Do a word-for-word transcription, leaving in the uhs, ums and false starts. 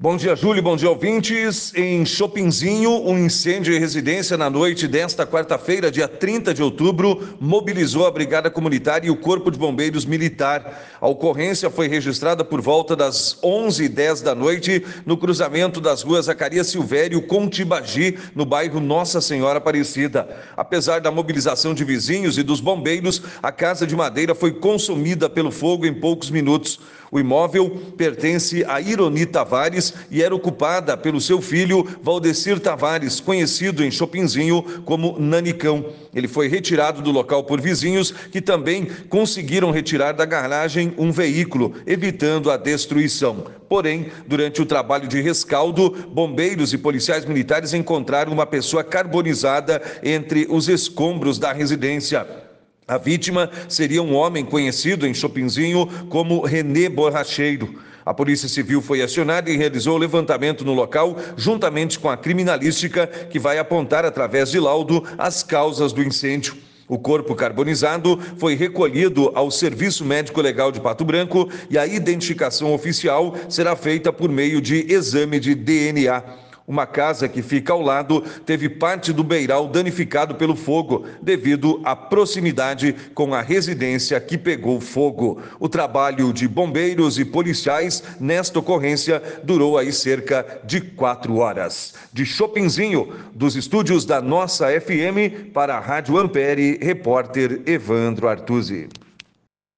Bom dia, Júlio. Bom dia, ouvintes. Em Chopinzinho, um incêndio em residência na noite desta quarta-feira, dia trinta de outubro, mobilizou a Brigada Comunitária e o Corpo de Bombeiros Militar. A ocorrência foi registrada por volta das onze e dez da noite, no cruzamento das ruas Zacarias Silvério com Tibagi, no bairro Nossa Senhora Aparecida. Apesar da mobilização de vizinhos e dos bombeiros, a casa de madeira foi consumida pelo fogo em poucos minutos. O imóvel pertence a Ironi Tavares e era ocupada pelo seu filho Valdecir Tavares, conhecido em Chopinzinho como Nanicão. Ele foi retirado do local por vizinhos que também conseguiram retirar da garagem um veículo, evitando a destruição. Porém, durante o trabalho de rescaldo, bombeiros e policiais militares encontraram uma pessoa carbonizada entre os escombros da residência. A vítima seria um homem conhecido em Chopinzinho como Renê Borracheiro. A Polícia Civil foi acionada e realizou o levantamento no local, juntamente com a criminalística, que vai apontar, através de laudo, as causas do incêndio. O corpo carbonizado foi recolhido ao Serviço Médico Legal de Pato Branco e a identificação oficial será feita por meio de exame de D N A. Uma casa que fica ao lado teve parte do beiral danificado pelo fogo, devido à proximidade com a residência que pegou fogo. O trabalho de bombeiros e policiais nesta ocorrência durou aí cerca de quatro horas. De Chopinzinho, dos estúdios da Nossa F M, para a Rádio Ampere, repórter Evandro Artuzzi.